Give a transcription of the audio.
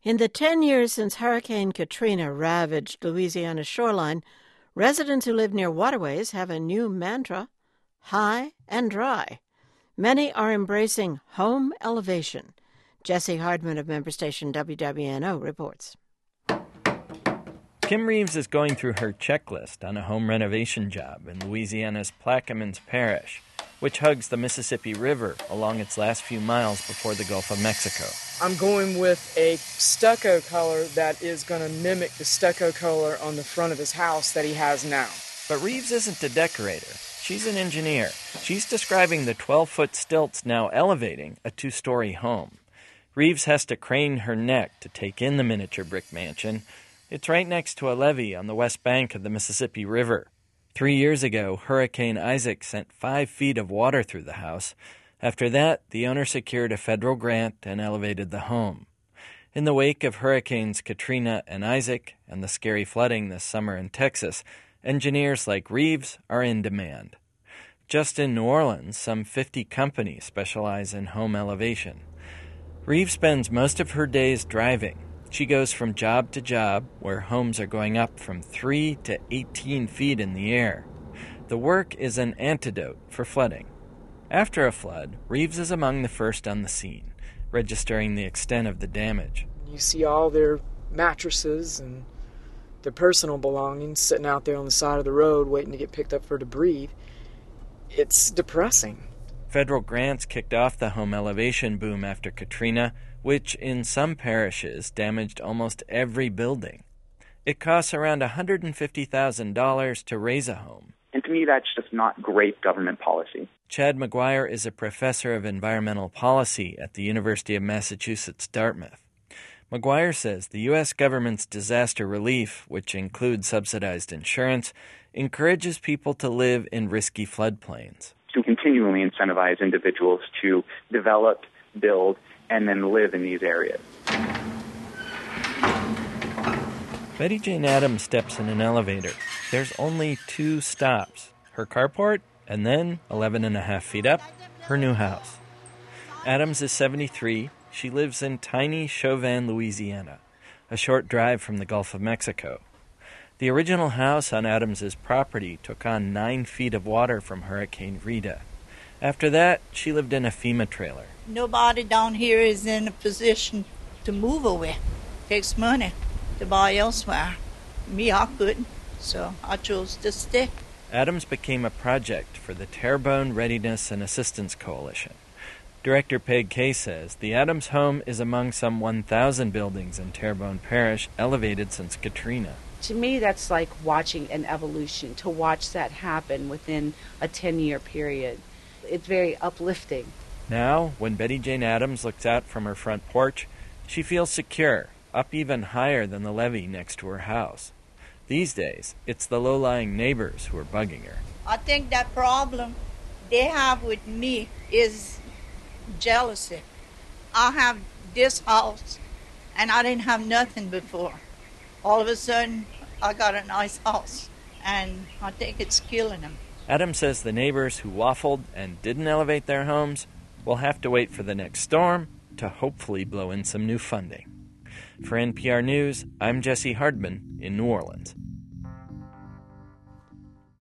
In the 10 years since Hurricane Katrina ravaged Louisiana's shoreline, residents who live near waterways have a new mantra: high and dry. Many are embracing home elevation. Jesse Hardman of member station WWNO reports. Kim Reeves is going through her checklist on a home renovation job in Louisiana's Plaquemines Parish, which hugs the Mississippi River along its last few miles before the Gulf of Mexico. I'm going with a stucco color that is going to mimic the stucco color on the front of his house that he has now. But Reeves isn't a decorator. She's an engineer. She's describing the 12-foot stilts now elevating a 2-story home. Reeves has to crane her neck to take in the miniature brick mansion. It's right next to a levee on the west bank of the Mississippi River. 3 years ago, Hurricane Isaac sent 5 feet of water through the house. After that, the owner secured a federal grant and elevated the home. In the wake of Hurricanes Katrina and Isaac and the scary flooding this summer in Texas, engineers like Reeves are in demand. Just in New Orleans, some 50 companies specialize in home elevation. Reeves spends most of her days driving. She goes from job to job where homes are going up from 3 to 18 feet in the air. The work is an antidote for flooding. After a flood, Reeves is among the first on the scene, registering the extent of the damage. You see all their mattresses and their personal belongings sitting out there on the side of the road waiting to get picked up for debris. It's depressing. Federal grants kicked off the home elevation boom after Katrina, which in some parishes damaged almost every building. It costs around $150,000 to raise a home. And to me, that's just not great government policy. Chad McGuire is a professor of environmental policy at the University of Massachusetts, Dartmouth. McGuire says the U.S. government's disaster relief, which includes subsidized insurance, encourages people to live in risky floodplains. To continually incentivize individuals to develop, build, and then live in these areas. Betty Jane Adams steps in an elevator. There's only 2 stops, her carport, and then, 11.5 feet up, her new house. Adams is 73. She lives in tiny Chauvin, Louisiana, a short drive from the Gulf of Mexico. The original house on Adams's property took on 9 feet of water from Hurricane Rita. After that, she lived in a FEMA trailer. Nobody down here is in a position to move away. It takes money to buy elsewhere. Me, I couldn't, so I chose to stay. Adams became a project for the Terrebonne Readiness and Assistance Coalition. Director Peg Kay says the Adams home is among some 1,000 buildings in Terrebonne Parish elevated since Katrina. To me, that's like watching an evolution, to watch that happen within a 10-year period. It's very uplifting. Now, when Betty Jane Adams looks out from her front porch, she feels secure, up even higher than the levee next to her house. These days, it's the low-lying neighbors who are bugging her. I think that problem they have with me is jealousy. I have this house, and I didn't have nothing before. All of a sudden, I got a nice house, and I think it's killing them. Adams says the neighbors who waffled and didn't elevate their homes will have to wait for the next storm to hopefully blow in some new funding. For NPR News, I'm Jesse Hardman in New Orleans.